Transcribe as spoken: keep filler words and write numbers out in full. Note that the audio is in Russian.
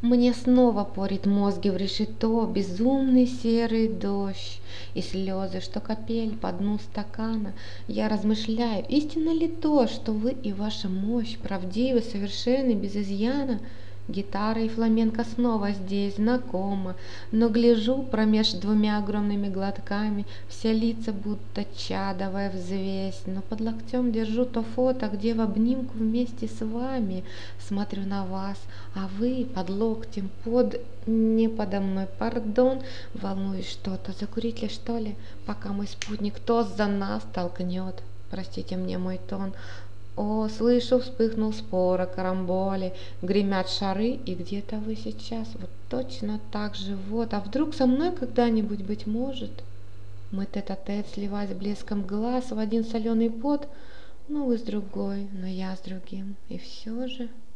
Мне снова порит мозги в решето безумный серый дождь и слезы, что капель по дну стакана. Я размышляю, истинно ли то, что вы и ваша мощь правдивы, совершенны, без изъяна? Гитара и фламенко снова здесь знакомо, но гляжу промеж двумя огромными глотками, все лица будто чадовая взвесь, но под локтем держу то фото, где в обнимку вместе с вами смотрю на вас, а вы под локтем, под, не подо мной, пардон, волнуюсь что-то, закурить ли что ли, пока мой спутник тост за нас толкнет, простите мне мой тон. О, слышу, вспыхнул спор о карамболе, гремят шары, и где-то вы сейчас, вот точно так же, вот, а вдруг со мной когда-нибудь, быть может? Мы тет-а-тет, сливаясь блеском глаз в один соленый пот, ну вы с другой, но я с другим, и все же...